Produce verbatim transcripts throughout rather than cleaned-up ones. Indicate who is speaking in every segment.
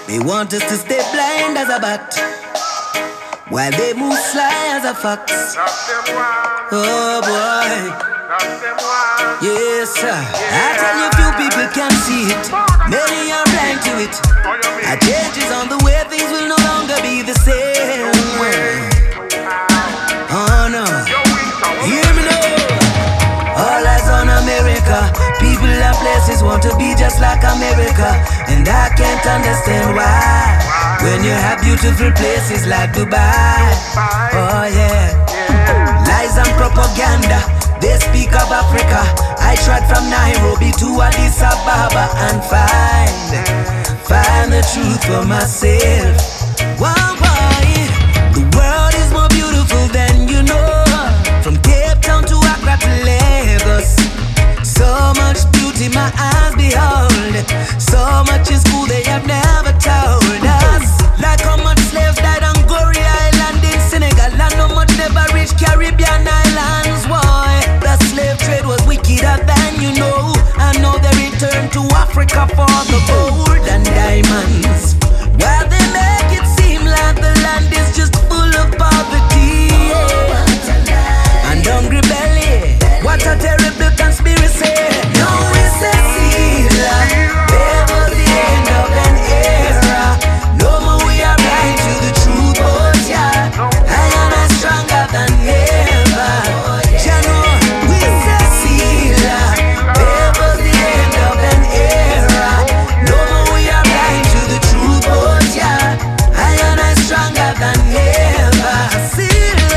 Speaker 1: They want us to stay blind as a bat, while they move sly as a fox. Oh boy. Yes sir. I tell you, few people can see it, many are blind to it. A change is on the way, things will no longer be the same. Oh no. Hear me now. All eyes on America. People and places want to be just like America, and I can't understand why, when you have beautiful places like Dubai. Oh yeah. Lies and propaganda, they speak of Africa. I tried from Nairobi to Addis Ababa and find, find the truth for myself. Why, why? The world is more beautiful than you know. From Cape Town to Accra to Lagos, so much beauty my eyes behold. So much is cool they have never told us. Like how much slaves died on Gorée Island in Senegal, and how much never reached Caribbean islands. Why? The slave trade was wickeder than you know. I know they returned to Africa for the gold and diamonds, while they make it seem like the land is just full of poverty, yeah, and hungry belly. What a terrible conspiracy. No, it's a seal. There was the end of an era. No more we are blind to the truth, but yeah, I am as stronger than ever. Jano, it's a seal. There was the end of an era. No more we are blind to the truth, but yeah, I am as stronger than ever. Seal.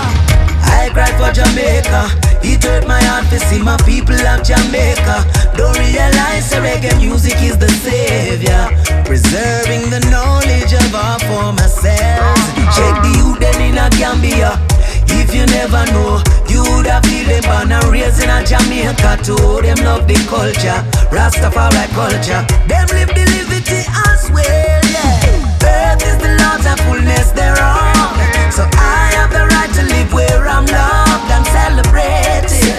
Speaker 1: I cried for Jamaica. It hurt my heart to see my people of Jamaica don't realize that reggae music is the savior, preserving the knowledge of our former selves. Check the youth then in a Gambia. If you never know, you would have feel them born and raised in a Jamaica too. Them love the culture, Rastafari culture. Them live the liberty as well, yeah. Earth is the Lord's and fullness thereof, so I have the right to live where I'm loved and celebrated.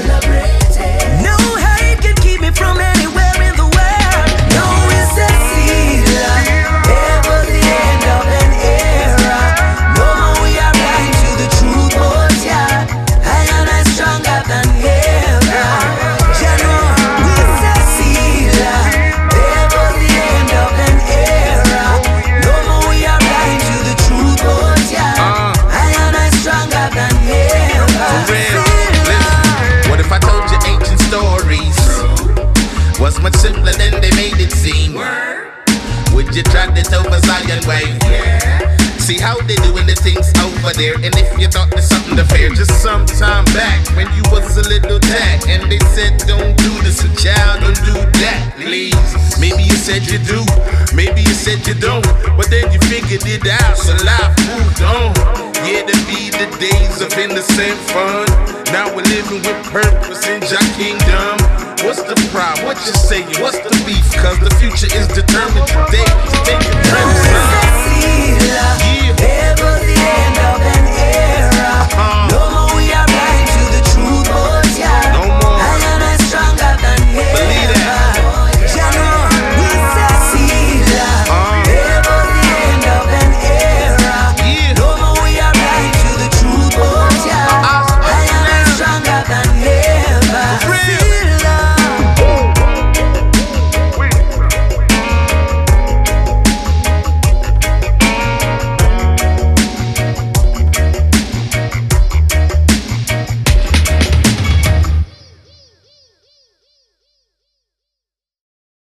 Speaker 1: No hate can keep me from anywhere in the world. No, it's a seal. It was the end of an era. No more we are blind to the truth, but yeah, I am as stronger than ever. Jano, it's a seal. It was the end of an era. No more we are blind to the truth, but yeah, I am as stronger than ever.
Speaker 2: What if I told you ancient stories was much simpler than they made it seem? Would you try this over Zion way? See how they doing the things over there, and if you thought there's something to fear, just some time back when you was a little tad, and they said don't do this, a child, don't do that, please. Maybe you said you do, maybe you said you don't, but then you figured it out, so life moved on. Yeah, to be the days of innocent fun. Now we're living with purpose in Jah kingdom. What's the problem? What you saying? What's the beef? Cause the future is determined today. So take your time, son.